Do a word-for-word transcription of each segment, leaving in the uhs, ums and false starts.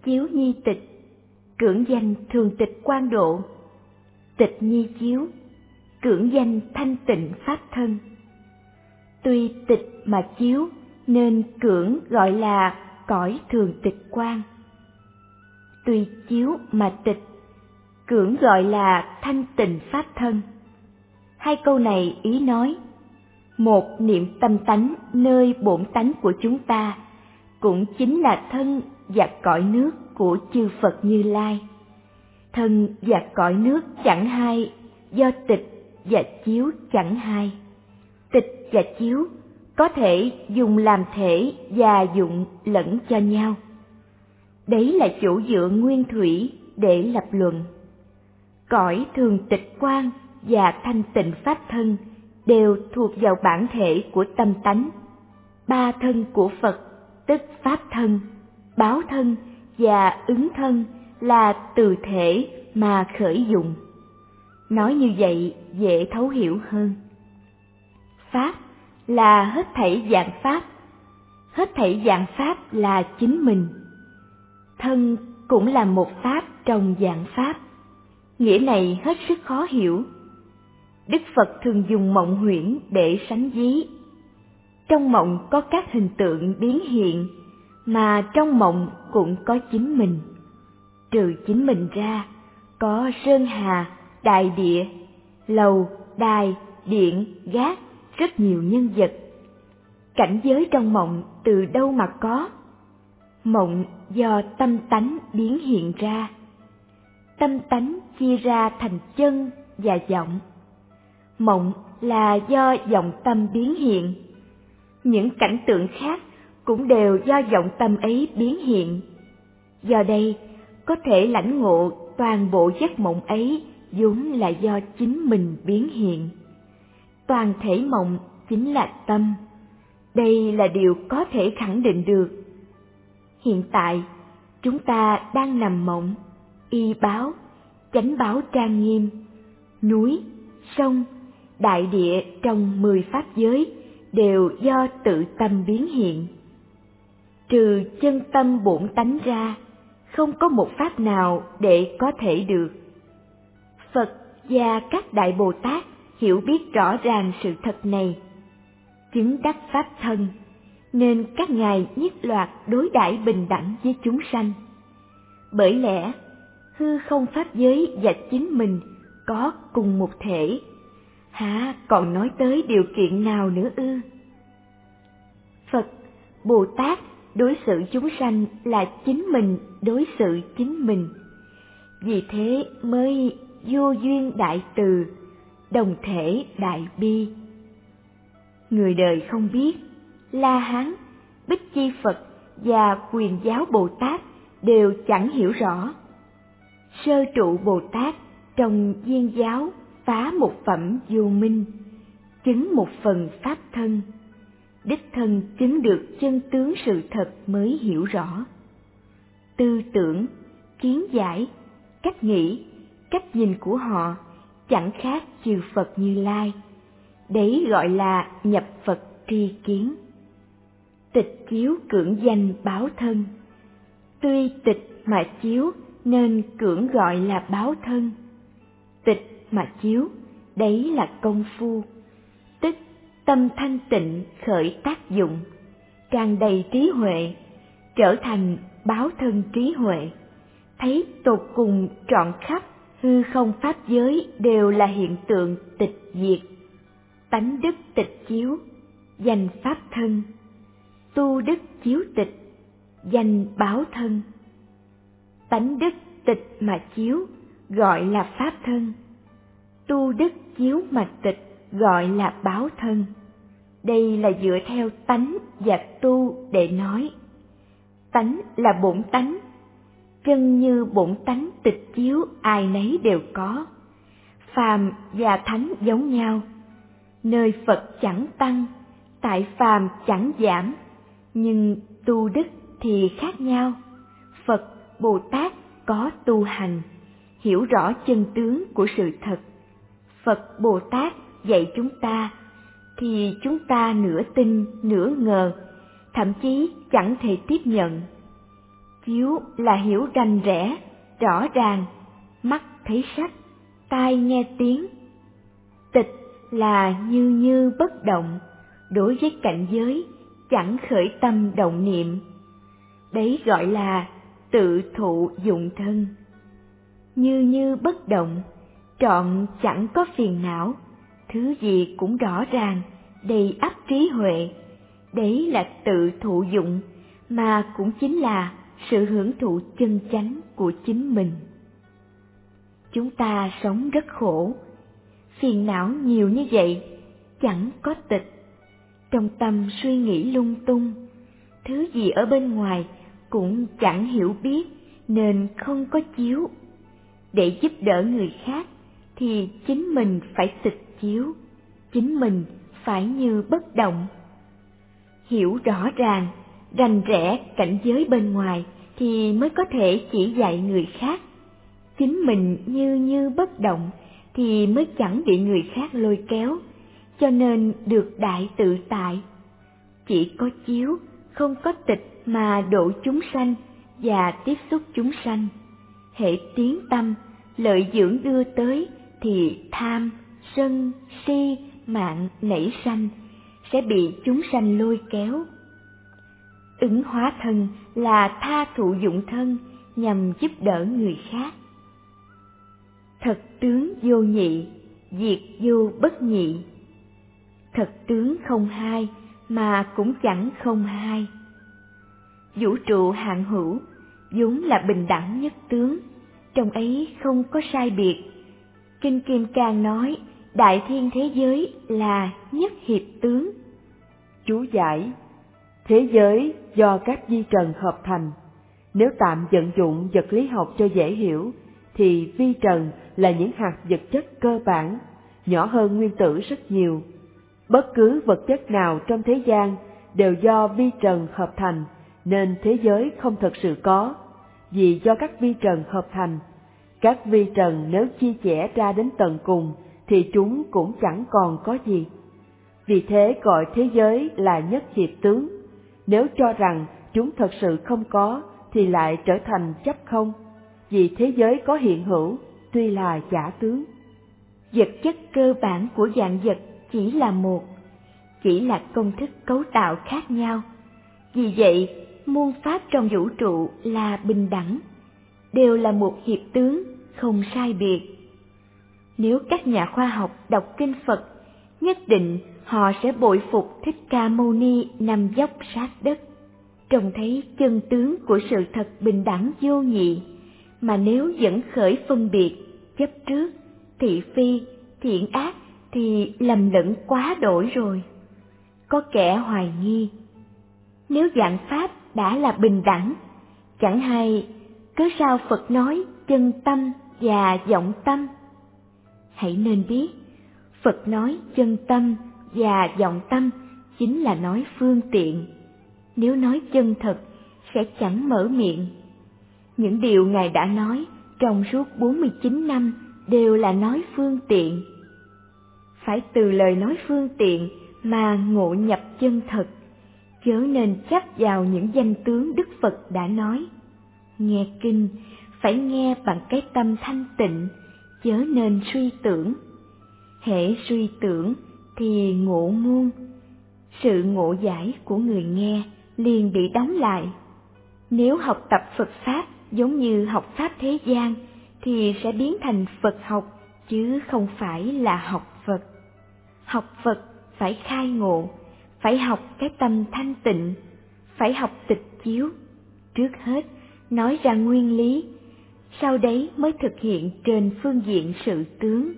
chiếu nhi tịch, cưỡng danh thường tịch quan độ. Tịch nhi chiếu, cưỡng danh thanh tịnh pháp thân. Tuy tịch mà chiếu nên cưỡng gọi là cõi thường tịch quan. Tuy chiếu mà tịch, cưỡng gọi là thanh tịnh pháp thân. Hai câu này ý nói, một niệm tâm tánh nơi bổn tánh của chúng ta cũng chính là thân và cõi nước của chư Phật Như Lai. Thân và cõi nước chẳng hai, do tịch và chiếu chẳng hai. Tịch và chiếu có thể dùng làm thể và dụng lẫn cho nhau. Đấy là chỗ dựa nguyên thủy để lập luận. Cõi thường tịch quan và thanh tịnh pháp thân đều thuộc vào bản thể của tâm tánh. Ba thân của Phật, tức pháp thân, báo thân và ứng thân là từ thể mà khởi dụng. Nói như vậy dễ thấu hiểu hơn. Pháp là hết thảy dạng pháp, hết thảy dạng pháp là chính mình. Thân cũng là một pháp trong dạng pháp. Nghĩa này hết sức khó hiểu. Đức Phật thường dùng mộng huyễn để sánh ví. Trong mộng có các hình tượng biến hiện, mà trong mộng cũng có chính mình. Trừ chính mình ra, có sơn hà, đại địa, lầu, đài, điện, gác, rất nhiều nhân vật. Cảnh giới trong mộng từ đâu mà có? Mộng do tâm tánh biến hiện ra. Tâm tánh chia ra thành chân và vọng. Mộng là do vọng tâm biến hiện. Những cảnh tượng khác cũng đều do vọng tâm ấy biến hiện. Do đây, có thể lãnh ngộ toàn bộ giấc mộng ấy vốn là do chính mình biến hiện. Toàn thể mộng chính là tâm. Đây là điều có thể khẳng định được. Hiện tại, chúng ta đang nằm mộng, y báo, chánh báo trang nghiêm, núi, sông, đại địa trong mười pháp giới đều do tự tâm biến hiện. Trừ chân tâm bổn tánh ra, không có một pháp nào để có thể được. Phật và các Đại Bồ Tát hiểu biết rõ ràng sự thật này, chứng đắc pháp thân, nên các ngài nhất loạt đối đãi bình đẳng với chúng sanh. Bởi lẽ, hư không pháp giới và chính mình có cùng một thể, hả còn nói tới điều kiện nào nữa ư? Phật, Bồ Tát đối xử chúng sanh là chính mình đối xử chính mình. Vì thế mới vô duyên đại từ, đồng thể đại bi. Người đời không biết, La Hán, Bích Chi Phật và Quyền Giáo Bồ Tát đều chẳng hiểu rõ. Sơ trụ Bồ Tát trong Viên Giáo phá một phẩm vô minh, chứng một phần pháp thân. Đích thân chứng được chân tướng sự thật mới hiểu rõ. Tư tưởng, kiến giải, cách nghĩ, cách nhìn của họ chẳng khác chư Phật Như Lai. Đấy gọi là nhập Phật tri kiến. Tịch chiếu cưỡng danh báo thân. Tuy tịch mà chiếu nên cưỡng gọi là báo thân. Tịch mà chiếu, đấy là công phu, tức tâm thanh tịnh khởi tác dụng, tràn đầy trí huệ, trở thành báo thân trí huệ, thấy tột cùng trọn khắp hư không pháp giới đều là hiện tượng tịch diệt. Tánh đức tịch chiếu, danh pháp thân. Tu đức chiếu tịch, danh báo thân. Tánh đức tịch mà chiếu, gọi là pháp thân. Tu đức chiếu mà tịch, gọi là báo thân. Đây là dựa theo tánh và tu để nói. Tánh là bổn tánh, chân như bổn tánh tịch chiếu ai nấy đều có. Phàm và thánh giống nhau, nơi Phật chẳng tăng, tại phàm chẳng giảm, nhưng tu đức thì khác nhau. Phật, Bồ Tát có tu hành, hiểu rõ chân tướng của sự thật. Phật, Bồ Tát dạy chúng ta, thì chúng ta nửa tin, nửa ngờ, thậm chí chẳng thể tiếp nhận. Chiếu là hiểu rành rẽ, rõ ràng, mắt thấy sắc, tai nghe tiếng. Tịch là như như bất động, đối với cảnh giới chẳng khởi tâm động niệm. Đấy gọi là tự thụ dụng thân. Như như bất động, trọn chẳng có phiền não, thứ gì cũng rõ ràng, đầy ắp trí huệ. Đấy là tự thụ dụng, mà cũng chính là sự hưởng thụ chân chánh của chính mình. Chúng ta sống rất khổ, phiền não nhiều như vậy, chẳng có tịch. Trong tâm suy nghĩ lung tung, thứ gì ở bên ngoài cũng chẳng hiểu biết, nên không có chiếu. Để giúp đỡ người khác thì chính mình phải tịch chiếu, chính mình phải như bất động. Hiểu rõ ràng, rành rẽ cảnh giới bên ngoài thì mới có thể chỉ dạy người khác. Chính mình như như bất động thì mới chẳng bị người khác lôi kéo, cho nên được đại tự tại. Chỉ có chiếu, không có tịch mà độ chúng sanh và tiếp xúc chúng sanh. Hễ tiến tâm, lợi dưỡng đưa tới thì tham, sân, si, mạng nảy sanh, sẽ bị chúng sanh lôi kéo. Ứng hóa thân là tha thụ dụng thân nhằm giúp đỡ người khác. Thật tướng vô nhị, diệt vô bất nhị. Thật tướng không hai, mà cũng chẳng không hai. Vũ trụ hạn hữu, vốn là bình đẳng nhất tướng, trong ấy không có sai biệt. Kinh Kim Cang nói, đại thiên thế giới là nhất hiệp tướng. Chú giải: thế giới do các vi trần hợp thành. Nếu tạm vận dụng vật lý học cho dễ hiểu, thì vi trần là những hạt vật chất cơ bản, nhỏ hơn nguyên tử rất nhiều. Bất cứ vật chất nào trong thế gian đều do vi trần hợp thành, nên thế giới không thật sự có, vì do các vi trần hợp thành. Các vi trần nếu chia chẻ ra đến tận cùng thì chúng cũng chẳng còn có gì. Vì thế gọi thế giới là nhất hiệp tướng. Nếu cho rằng chúng thật sự không có thì lại trở thành chấp không, vì thế giới có hiện hữu, tuy là giả tướng. Vật chất cơ bản của vạn vật chỉ là một, chỉ là công thức cấu tạo khác nhau. Vì vậy, muôn pháp trong vũ trụ là bình đẳng, đều là một hiệp tướng, không sai biệt. Nếu các nhà khoa học đọc kinh Phật, nhất định họ sẽ bội phục Thích Ca Mâu Ni nằm dốc sát đất, trông thấy chân tướng của sự thật bình đẳng vô nhị. Mà nếu vẫn khởi phân biệt, chấp trước, thị phi, thiện ác thì lầm lẫn quá đổi rồi. Có kẻ hoài nghi, nếu vạn pháp đã là bình đẳng, chẳng hay cớ sao Phật nói chân tâm và vọng tâm? Hãy nên biết, Phật nói chân tâm và vọng tâm chính là nói phương tiện. Nếu nói chân thật sẽ chẳng mở miệng. Những điều Ngài đã nói trong suốt bốn mươi chín năm đều là nói phương tiện. Phải từ lời nói phương tiện mà ngộ nhập chân thật, chớ nên chấp vào những danh tướng Đức Phật đã nói. Nghe kinh phải nghe bằng cái tâm thanh tịnh, chớ nên suy tưởng. Hễ suy tưởng thì ngộ muôn, sự ngộ giải của người nghe liền bị đóng lại. Nếu học tập Phật Pháp giống như học Pháp thế gian thì sẽ biến thành Phật học, chứ không phải là học Phật. Học Phật phải khai ngộ, phải học cái tâm thanh tịnh, phải học tịch chiếu. Trước hết nói ra nguyên lý, sau đấy mới thực hiện trên phương diện sự tướng.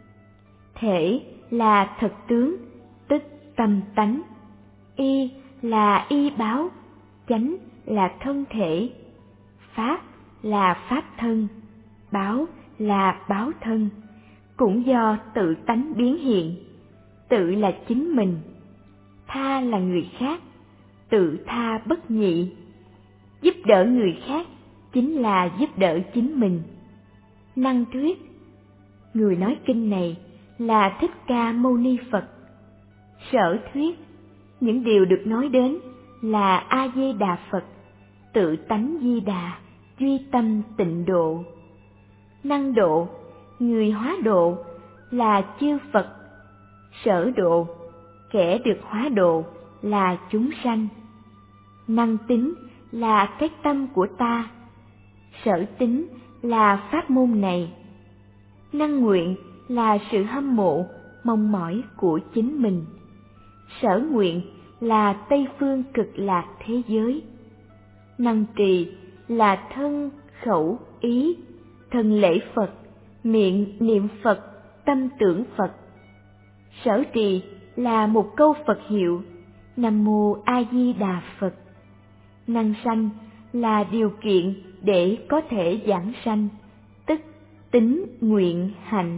Thể là thật tướng, tức tâm tánh. Y là y báo, chánh là thân thể. Pháp là pháp thân, báo là báo thân, cũng do tự tánh biến hiện. Tự là chính mình, tha là người khác, tự tha bất nhị. Giúp đỡ người khác chính là giúp đỡ chính mình. Năng thuyết, người nói kinh này là Thích Ca Mâu Ni Phật. Sở thuyết, những điều được nói đến là A Di Đà Phật. tự tánh di đà, duy tâm tịnh độ. Năng độ, người hóa độ là chư Phật. Sở độ, kẻ được hóa độ là chúng sanh. Năng tính là cái tâm của ta. Sở tính là pháp môn này. Năng nguyện là sự hâm mộ, mong mỏi của chính mình. Sở nguyện là Tây phương cực lạc thế giới. Năng trì là thân, khẩu, ý, thân lễ Phật, miệng niệm Phật, tâm tưởng Phật. Sở trì là một câu Phật hiệu, Nam Mô A Di Đà Phật. Năng sanh là điều kiện để có thể giảng sanh, tức tính, nguyện, hạnh.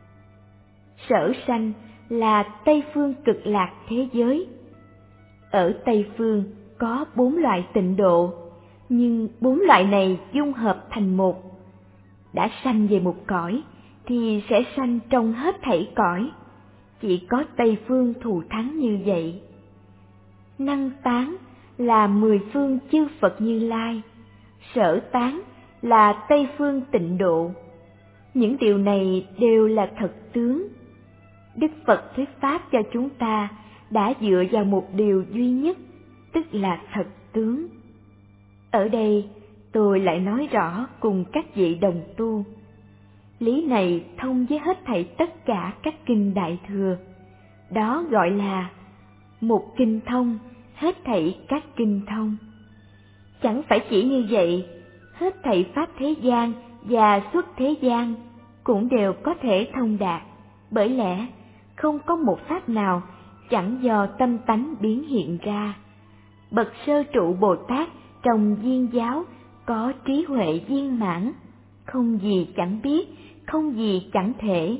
Sở sanh là Tây phương cực lạc thế giới. Ở Tây phương có bốn loại tịnh độ, nhưng bốn loại này dung hợp thành một. Đã sanh về một cõi thì sẽ sanh trong hết thảy cõi. Chỉ có Tây phương thù thắng như vậy. Năng tán là mười phương chư Phật Như Lai. Sở tán là Tây phương tịnh độ. Những điều này đều là thật tướng. Đức Phật thuyết pháp cho chúng ta đã dựa vào một điều duy nhất, tức là thật tướng. Ở đây tôi lại nói rõ cùng các vị đồng tu. Lý này thông với hết thảy tất cả các kinh Đại Thừa. Đó gọi là một kinh thông, hết thảy các kinh thông. Chẳng phải chỉ như vậy, hết thảy pháp thế gian và xuất thế gian cũng đều có thể thông đạt, bởi lẽ không có một pháp nào chẳng do tâm tánh biến hiện ra. Bậc sơ trụ Bồ Tát trong viên giáo có trí huệ viên mãn, không gì chẳng biết, không gì chẳng thể.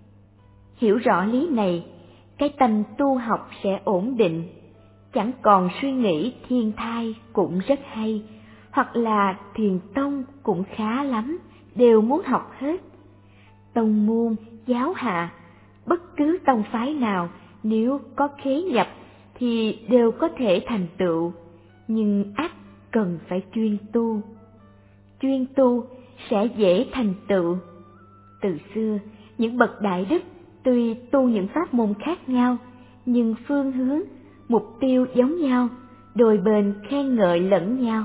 Hiểu rõ lý này, cái tâm tu học sẽ ổn định, chẳng còn suy nghĩ thiên thai cũng rất hay, hoặc là thiền tông cũng khá lắm, đều muốn học hết. Tông môn, giáo hạ, bất cứ tông phái nào nếu có khế nhập thì đều có thể thành tựu, nhưng ắt cần phải chuyên tu. Chuyên tu sẽ dễ thành tựu. Từ xưa, những bậc đại đức tuy tu những pháp môn khác nhau, nhưng phương hướng, mục tiêu giống nhau, đôi bên khen ngợi lẫn nhau.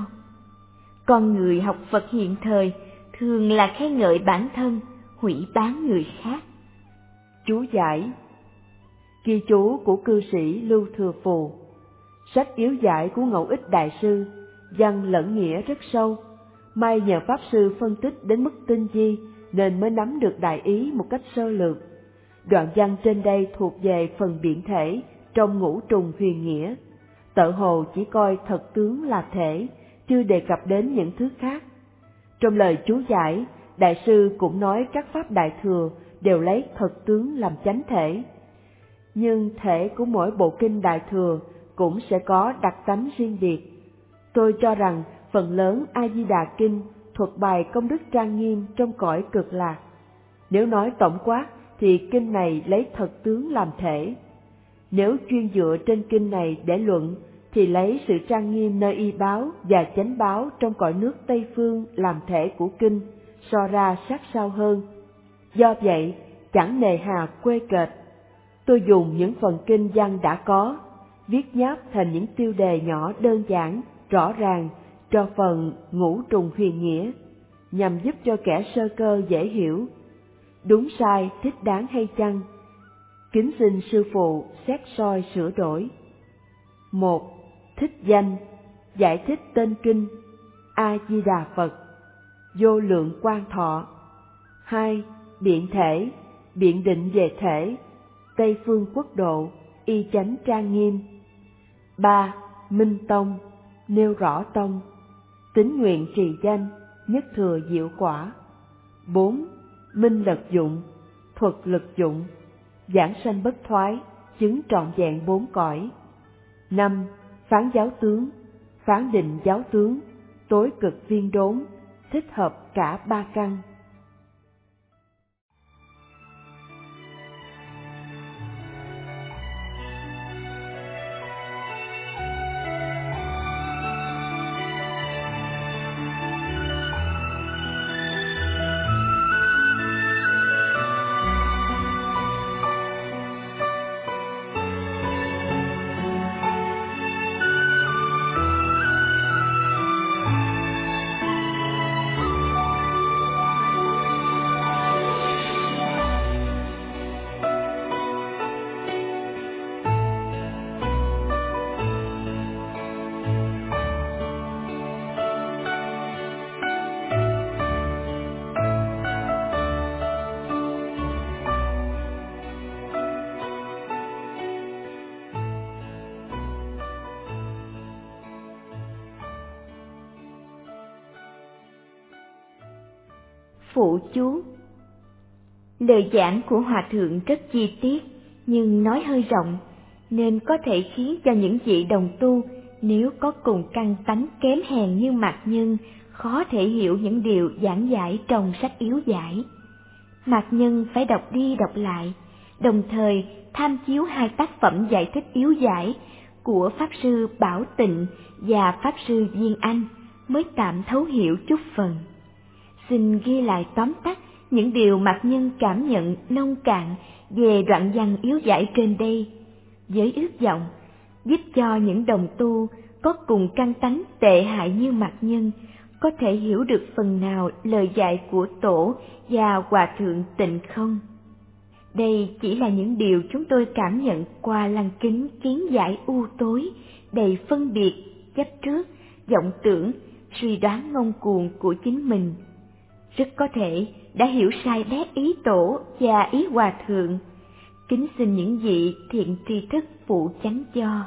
Con người học Phật hiện thời thường là khen ngợi bản thân, hủy báng người khác. Chú giải: ghi chú của cư sĩ Lưu Thừa Phù. Sách yếu giải của Ngẫu Ích Đại Sư, văn lẫn nghĩa rất sâu. May nhờ Pháp Sư phân tích đến mức tinh vi nên mới nắm được đại ý một cách sơ lược. Đoạn văn trên đây thuộc về phần biện thể trong ngũ trùng huyền nghĩa. Tợ hồ chỉ coi thật tướng là thể, chưa đề cập đến những thứ khác. Trong lời chú giải, Đại sư cũng nói các pháp Đại Thừa đều lấy thật tướng làm chánh thể. Nhưng thể của mỗi bộ kinh Đại Thừa cũng sẽ có đặc tánh riêng biệt. Tôi cho rằng phần lớn A Di Đà Kinh thuật bài công đức trang nghiêm trong cõi cực lạc. Nếu nói tổng quát thì kinh này lấy thật tướng làm thể. Nếu chuyên dựa trên kinh này để luận thì lấy sự trang nghiêm nơi y báo và chánh báo trong cõi nước Tây Phương làm thể của kinh, so ra sát sao hơn. Do vậy, chẳng nề hà quê kệch, tôi dùng những phần kinh văn đã có, viết nháp thành những tiêu đề nhỏ đơn giản, rõ ràng cho phần ngũ trùng huyền nghĩa, nhằm giúp cho kẻ sơ cơ dễ hiểu. Đúng sai, thích đáng hay chăng? Kính xin sư phụ xét soi sửa đổi. Một. Thích danh, giải thích tên kinh A Di Đà Phật, vô lượng quang thọ. Hai. Biện thể, biện định về thể, Tây phương quốc độ, y chánh trang nghiêm. Ba. Minh tông, nêu rõ tông, tín nguyện trì danh, nhất thừa diệu quả. Bốn. Minh lực dụng, thuật lực dụng, giảng sanh bất thoái, chứng trọn vẹn bốn cõi. Năm. Phán giáo tướng, phán định giáo tướng, tối cực viên đốn, thích hợp cả ba căn. phụ chú. Lời giảng của Hòa Thượng rất chi tiết, nhưng nói hơi rộng, nên có thể khiến cho những vị đồng tu nếu có cùng căn tánh kém hèn như Mạc Nhân khó thể hiểu những điều giảng giải trong sách Yếu Giải. Mạc Nhân phải đọc đi đọc lại, đồng thời tham chiếu hai tác phẩm giải thích Yếu Giải của Pháp Sư Bảo Tịnh và Pháp Sư Viên Anh mới tạm thấu hiểu chút phần. Xin ghi lại tóm tắt những điều Mạc Nhân cảm nhận nông cạn về đoạn văn Yếu Giải trên đây, với ước vọng giúp cho những đồng tu có cùng căn tánh tệ hại như Mạc Nhân có thể hiểu được phần nào lời dạy của Tổ và Hòa Thượng Tịnh không. Đây chỉ là những điều chúng tôi cảm nhận qua lăng kính kiến giải u tối, đầy phân biệt, chấp trước, vọng tưởng, suy đoán ngông cuồng của chính mình. Rất có thể đã hiểu sai bét ý Tổ và ý Hòa Thượng. Kính xin những vị thiện tri thức phụ chánh cho.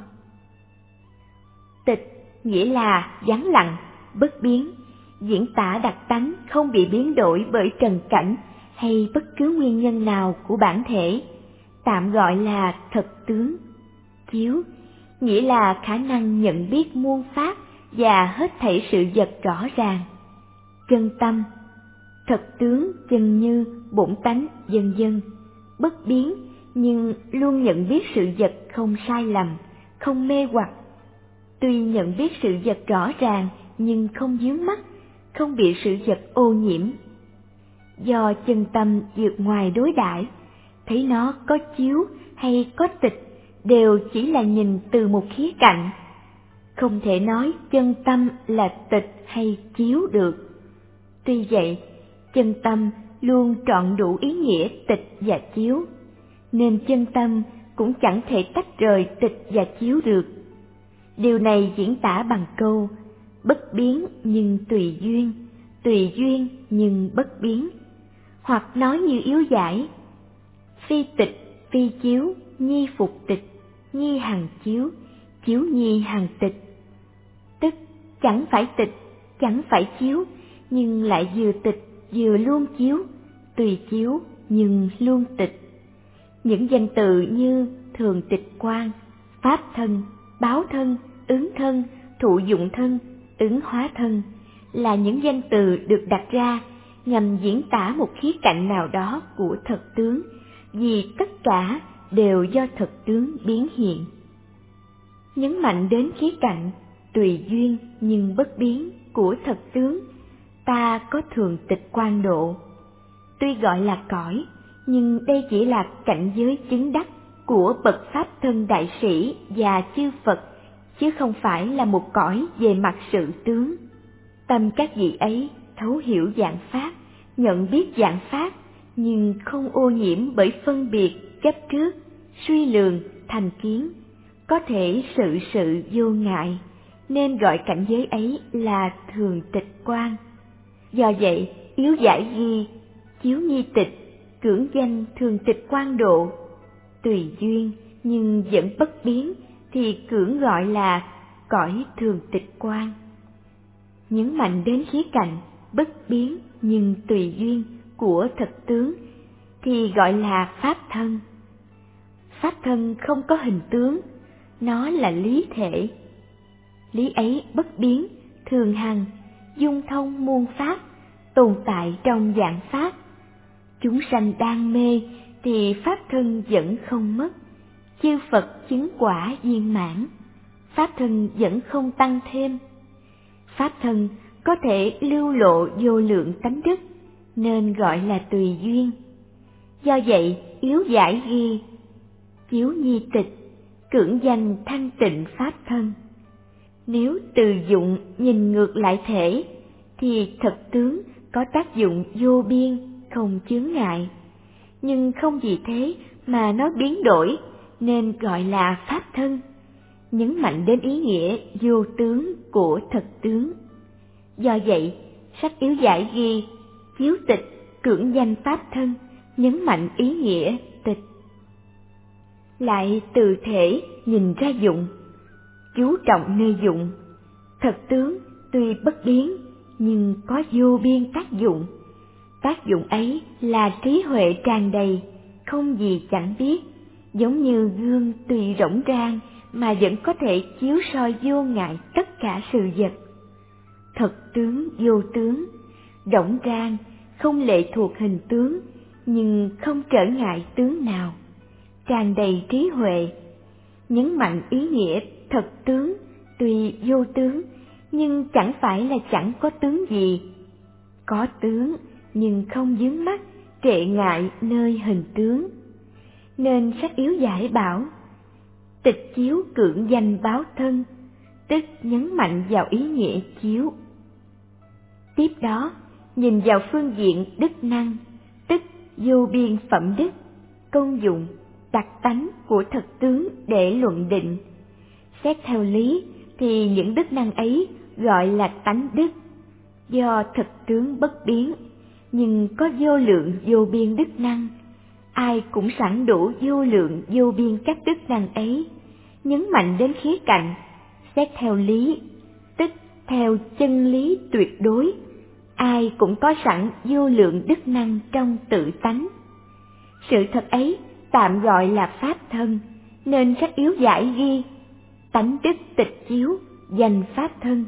Tịch nghĩa là vắng lặng, bất biến, diễn tả đặc tánh không bị biến đổi bởi trần cảnh hay bất cứ nguyên nhân nào của bản thể, tạm gọi là thật tướng. Chiếu nghĩa là khả năng nhận biết muôn pháp và hết thảy sự vật rõ ràng. Chân tâm, thật tướng chân như, bổn tánh vân vân, bất biến nhưng luôn nhận biết sự vật không sai lầm, không mê hoặc. Tuy nhận biết sự vật rõ ràng nhưng không vướng mắc, không bị sự vật ô nhiễm. Do chân tâm vượt ngoài đối đãi, thấy nó có chiếu hay có tịch đều chỉ là nhìn từ một khía cạnh. Không thể nói chân tâm là tịch hay chiếu được. Tuy vậy, chân tâm luôn trọn đủ ý nghĩa tịch và chiếu, nên chân tâm cũng chẳng thể tách rời tịch và chiếu được. Điều này diễn tả bằng câu bất biến nhưng tùy duyên, tùy duyên nhưng bất biến, hoặc nói như Yếu Giải: phi tịch phi chiếu, nhi phục tịch, nhi hằng chiếu, chiếu nhi hằng tịch. Tức chẳng phải tịch, chẳng phải chiếu, nhưng lại vừa tịch vừa luôn chiếu, tùy chiếu nhưng luôn tịch. Những danh từ như thường tịch quan, pháp thân, báo thân, ứng thân, thụ dụng thân, ứng hóa thân là những danh từ được đặt ra nhằm diễn tả một khía cạnh nào đó của thật tướng, vì tất cả đều do thật tướng biến hiện. Nhấn mạnh đến khía cạnh tùy duyên nhưng bất biến của thật tướng, ta có thường tịch quan độ. Tuy gọi là cõi, nhưng đây chỉ là cảnh giới chứng đắc của bậc pháp thân đại sĩ và chư Phật, chứ không phải là một cõi về mặt sự tướng. Tâm các vị ấy thấu hiểu dạng pháp, nhận biết dạng pháp, nhưng không ô nhiễm bởi phân biệt, chấp trước, suy lường, thành kiến, có thể sự sự vô ngại, nên gọi cảnh giới ấy là thường tịch quan. Do vậy, Yếu Giải ghi chiếu nhi tịch, cưỡng danh thường tịch quan độ. Tùy duyên nhưng vẫn bất biến thì cưỡng gọi là cõi thường tịch quan. Nhấn mạnh đến khía cạnh bất biến nhưng tùy duyên của thật tướng thì gọi là pháp thân. Pháp thân không có hình tướng, nó là lý thể. Lý ấy bất biến, thường hằng, dung thông muôn pháp, tồn tại trong dạng pháp. Chúng sanh đang mê thì pháp thân vẫn không mất, chư Phật chứng quả viên mãn, pháp thân vẫn không tăng thêm. Pháp thân có thể lưu lộ vô lượng tánh đức, nên gọi là tùy duyên. Do vậy, Yếu Giải ghi chiếu nhi tịch, cưỡng danh thanh tịnh pháp thân. Nếu từ dụng nhìn ngược lại thể, thì thật tướng có tác dụng vô biên, không chướng ngại. Nhưng không vì thế mà nó biến đổi, nên gọi là pháp thân, nhấn mạnh đến ý nghĩa vô tướng của thật tướng. Do vậy, sách Yếu Giải ghi chiếu tịch, cưỡng danh pháp thân, nhấn mạnh ý nghĩa tịch. Lại từ thể nhìn ra dụng, chú trọng nơi dụng. Thật tướng tuy bất biến nhưng có vô biên tác dụng. Tác dụng ấy là trí huệ tràn đầy, không gì chẳng biết, giống như gương tuy rỗng rang mà vẫn có thể chiếu soi vô ngại tất cả sự vật. Thật tướng vô tướng, rỗng rang, không lệ thuộc hình tướng, nhưng không trở ngại tướng nào, tràn đầy trí huệ. Nhấn mạnh ý nghĩa thật tướng, tuy vô tướng, nhưng chẳng phải là chẳng có tướng gì. Có tướng, nhưng không vướng mắc, trệ ngại nơi hình tướng. Nên sách yếu giải bảo, tịch chiếu cưỡng danh báo thân, tức nhấn mạnh vào ý nghĩa chiếu. Tiếp đó, nhìn vào phương diện đức năng, tức vô biên phẩm đức, công dụng, đặc tánh của thật tướng để luận định. Xét theo lý thì những đức năng ấy gọi là tánh đức, do thật tướng bất biến, nhưng có vô lượng vô biên đức năng. Ai cũng sẵn đủ vô lượng vô biên các đức năng ấy, nhấn mạnh đến khía cạnh xét theo lý, tức theo chân lý tuyệt đối. Ai cũng có sẵn vô lượng đức năng trong tự tánh. Sự thật ấy tạm gọi là pháp thân, nên sách yếu giải ghi tánh đức tịch chiếu danh pháp thân.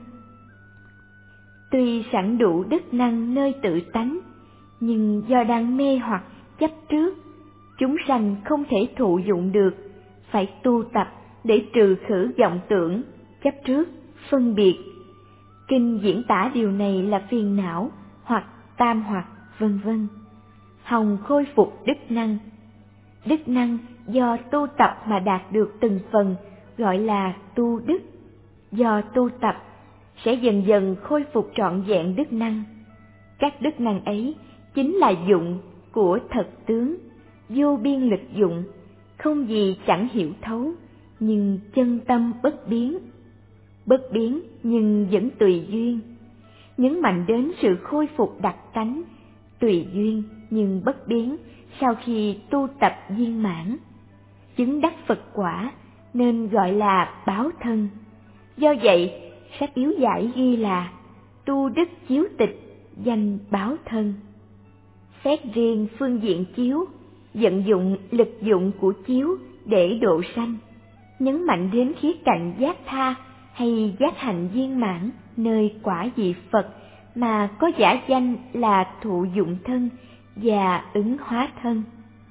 Tuy sẵn đủ đức năng nơi tự tánh, nhưng do đang mê hoặc chấp trước, chúng sanh không thể thụ dụng được, phải tu tập để trừ khử vọng tưởng, chấp trước, phân biệt. Kinh diễn tả điều này là phiền não hoặc tam hoặc vân vân. Hòng khôi phục đức năng. Đức năng do tu tập mà đạt được từng phần gọi là tu đức. Do tu tập sẽ dần dần khôi phục trọn vẹn đức năng. Các đức năng ấy chính là dụng của thật tướng, vô biên lực dụng, không gì chẳng hiểu thấu, nhưng chân tâm bất biến. Bất biến nhưng vẫn tùy duyên, nhấn mạnh đến sự khôi phục đặc tánh, tùy duyên nhưng bất biến sau khi tu tập viên mãn. Chứng đắc Phật quả nên gọi là báo thân. Do vậy, sách yếu giải ghi là tu đức chiếu tịch, danh báo thân. Xét riêng phương diện chiếu, vận dụng lực dụng của chiếu để độ sanh, nhấn mạnh đến khía cạnh giác tha hay giác hạnh viên mãn nơi quả vị Phật mà có giả danh là thụ dụng thân và ứng hóa thân.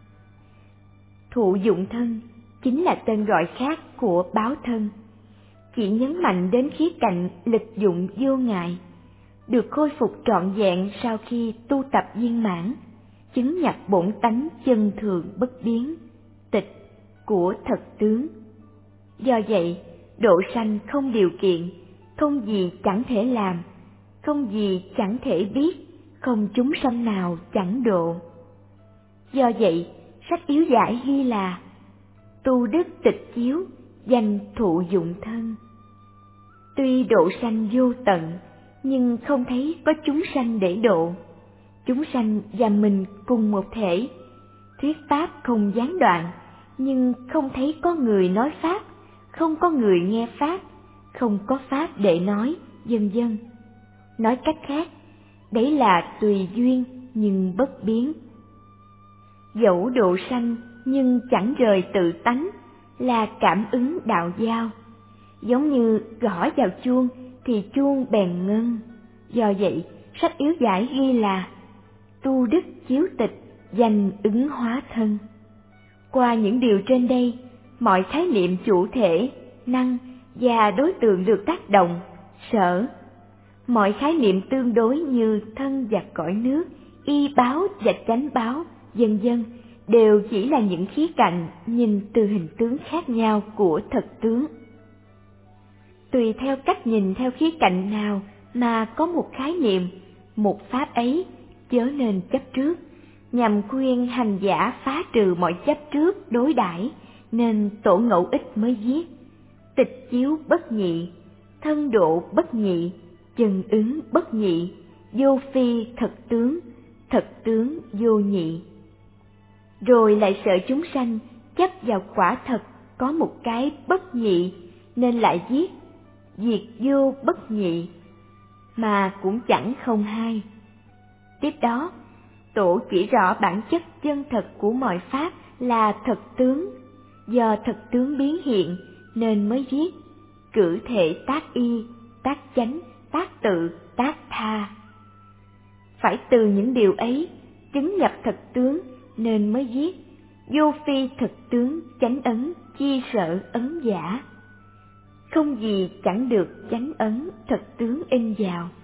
Thụ dụng thân chính là tên gọi khác của báo thân, chỉ nhấn mạnh đến khía cạnh lực dụng vô ngại, được khôi phục trọn vẹn sau khi tu tập viên mãn, chứng nhập bổn tánh chân thường bất biến, tịch của thật tướng. Do vậy, độ sanh không điều kiện, không gì chẳng thể làm, không gì chẳng thể biết, không chúng sanh nào chẳng độ. Do vậy, sách yếu giải ghi là tu đức tịch chiếu, danh thụ dụng thân. Tuy độ sanh vô tận, nhưng không thấy có chúng sanh để độ. Chúng sanh và mình cùng một thể, thuyết pháp không gián đoạn, nhưng không thấy có người nói pháp, không có người nghe pháp, không có pháp để nói, vân vân. Nói cách khác, đấy là tùy duyên nhưng bất biến. Dẫu độ sanh nhưng chẳng rời tự tánh, là cảm ứng đạo giao. Giống như gõ vào chuông thì chuông bèn ngưng. Do vậy, sách yếu giải ghi là tu đức chiếu tịch, danh ứng hóa thân. Qua những điều trên đây, mọi khái niệm chủ thể, năng và đối tượng được tác động, sở, mọi khái niệm tương đối như thân và cõi nước, y báo và chánh báo, vân vân, đều chỉ là những khía cạnh nhìn từ hình tướng khác nhau của thật tướng. Tùy theo cách nhìn theo khía cạnh nào mà có một khái niệm, một pháp ấy, chớ nên chấp trước, nhằm khuyên hành giả phá trừ mọi chấp trước đối đãi, nên Tổ Ngẫu Ích mới viết: tịch chiếu bất nhị, thân độ bất nhị, chân ứng bất nhị, vô phi thật tướng, thật tướng vô nhị. Rồi lại sợ chúng sanh chấp vào quả thật có một cái bất nhị, nên lại viết diệt vô bất nhị, mà cũng chẳng không hai. Tiếp đó, Tổ chỉ rõ bản chất chân thật của mọi pháp là thật tướng, do thật tướng biến hiện nên mới viết cử thể tác y, tác chánh, tác tự, tác tha. Phải từ những điều ấy chứng nhập thật tướng nên mới viết vô phi thực tướng chánh ấn chi sở ấn giả. Không gì chẳng được chánh ấn thật tướng in vào.